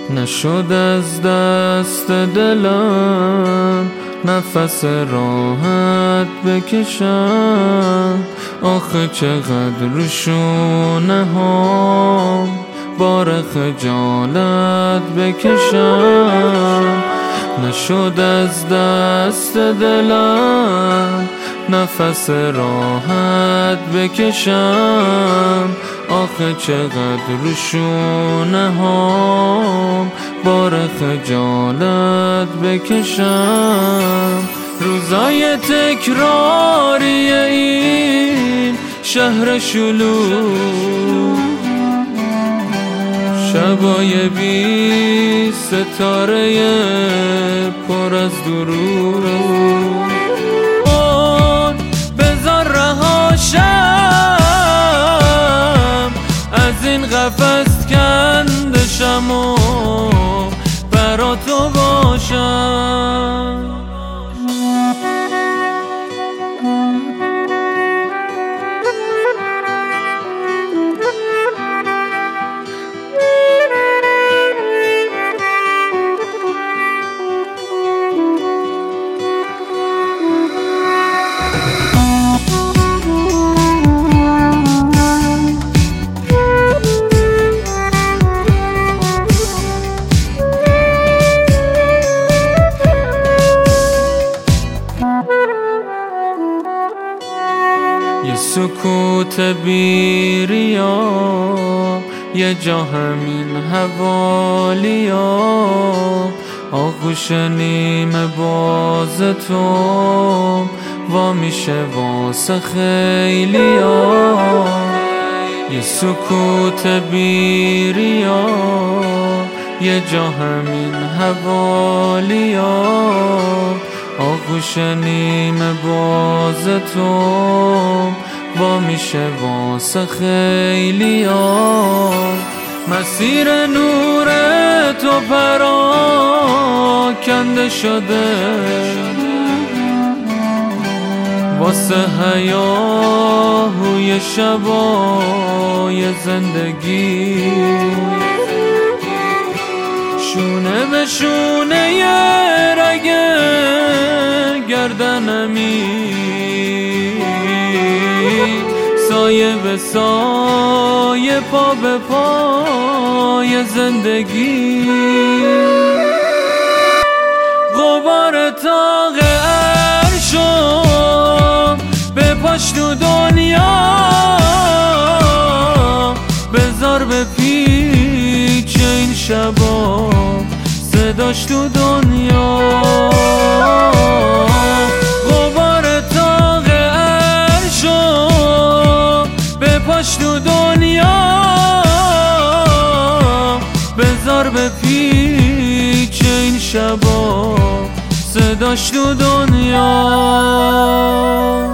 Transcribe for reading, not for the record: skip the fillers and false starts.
نشد از دست دلم نفس راحت بکشم. آخه چقدر رو شونه ها بار خجالت بکشم. نشد از دست دلم نفس راحت بکشم. آخه چقدر رو شونه ها بار خجالت بکشم. روزای تکراری این شهر شلوغ، شبای بی ستاره پر از دروغ. بذار رهاشم از این قفس کندشم و برا تو باشم. یه سکوت بیریا، یه جا همین حوالیا، آغوش نیمه باز تو وا میشه واسه خیلیا. یه سکوت بیریا، یه جا همین حوالیا، آغوش نیمه باز تو وا میشه واسه خیلیا. مسیر نور تو پراکنده شده واسه هیاهوی شبای زندگی. شونه به شونه رگ گردنمی، سایه به سایه پا به پای زندگی. غبار تاق عرشو به پاش تو دنیا، بذار به پیچ این شبا صداش تو دنیا. غبار تاق عرشو به پاش تو دنیا، بذار به پیچ این شبا صداش تو دنیا.